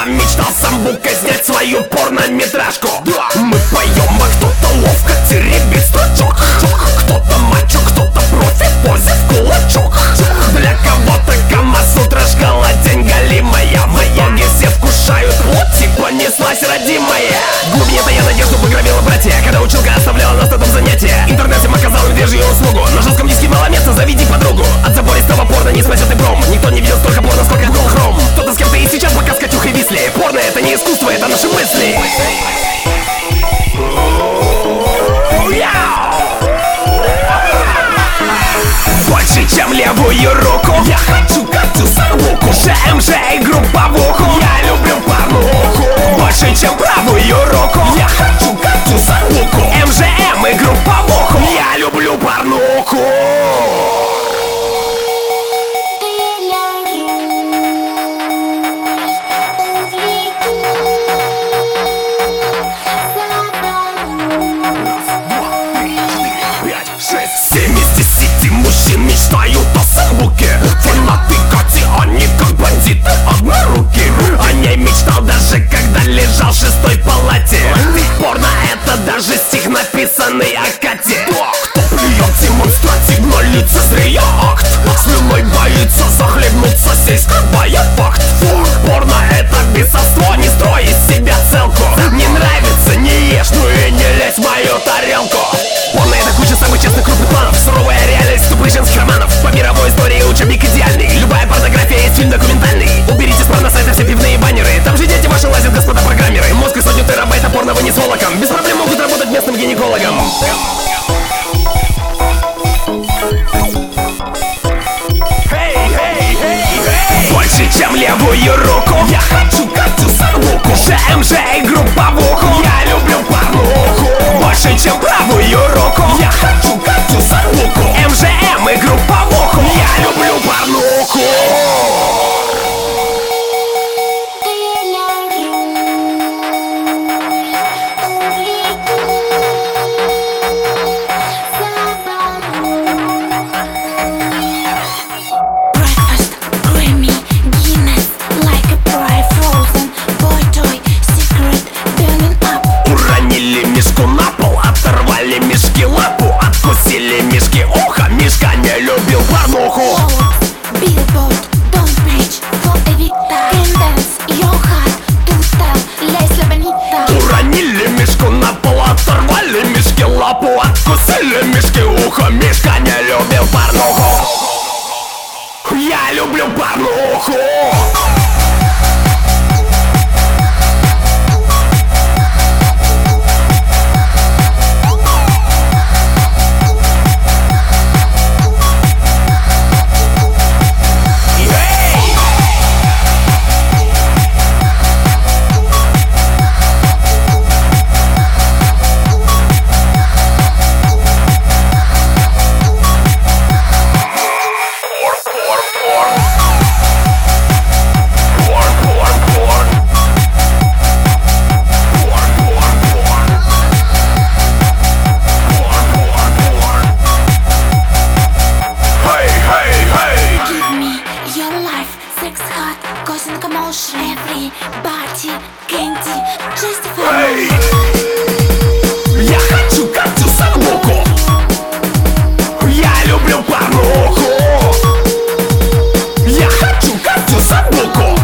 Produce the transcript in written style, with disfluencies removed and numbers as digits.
мечтал самбукой снять свою порнометражку. Мы поем, а кто-то ловко теребит строчок. Кто-то мачо, кто-то профи в позе в кулачок. Для кого-то Камасутра, шкала день галимая. В итоге все вкушают плоть, и понеслась родимая. Глубине-то я надежду пограбила братья, когда училка оставляла нас на том занятии. Интернет им оказал медвежью услугу. На жестком диске мало места, заведи подругу. От забористого порно не спасет и бром. Никто не видел столько порно, сколько Google Chrome. Кто-то с кем-то и сейчас пока с Катюхой висли. Порно это не искусство, это наши мысли. Больше, чем левую руку, я хочу Катю Сарвуку. ЖМЖ и групповуху, я люблю порнуху. Больше, чем правую руку, я хочу Катю Сарвуку. МЖМ и групповуху, я люблю порнуху. Мужчин мечтают о самбуке. Фанаты Кати, они как бандиты одноруки. О ней мечтал даже когда лежал в 6-й палате. Порно это даже стих, написанный о Кате. Кто плюет демонстративно лицезрея акт, слюной боится захлебнуться, сей скрывая факт. Порно это бесовство, не строй из себя целку. Не нравится, не ешь, ну и не лезь в мою тарелку. Порно это куча самых честных крупных планов, суровая реальность тупых женских романов. По мировой истории учебник идеальный. Любая порнография есть фильм документальный. Уберите с порносайта все пивные баннеры. Там же дети ваши лазят, господа программеры. Мозг и сотню терабайта порно вынес волоком. Без проблем могут работать местным гинекологом. Больше, чем левую руку, я хочу Катю Сарвуку. ЖМЖ и групповуху, я люблю порнуху. Больше, чем правую руку, я хочу Катю Сарвуку. МЖМ и групповуху, я люблю порнуху. Мишки лапу, откусили мишки ухо. Мишка не любил порнуху. Billboard, don't preach for Evita. Can dance your heart to style, лезь la bonita. Уронили мишку на пол, оторвали мишки лапу, откусили мишки ухо. Мишка не любил порнуху. Я люблю порнуху. Causing commotion, everybody candy justify. Я хочу Катю Сарвуку. Я люблю порнуху. Я хочу Катю Сарвуку.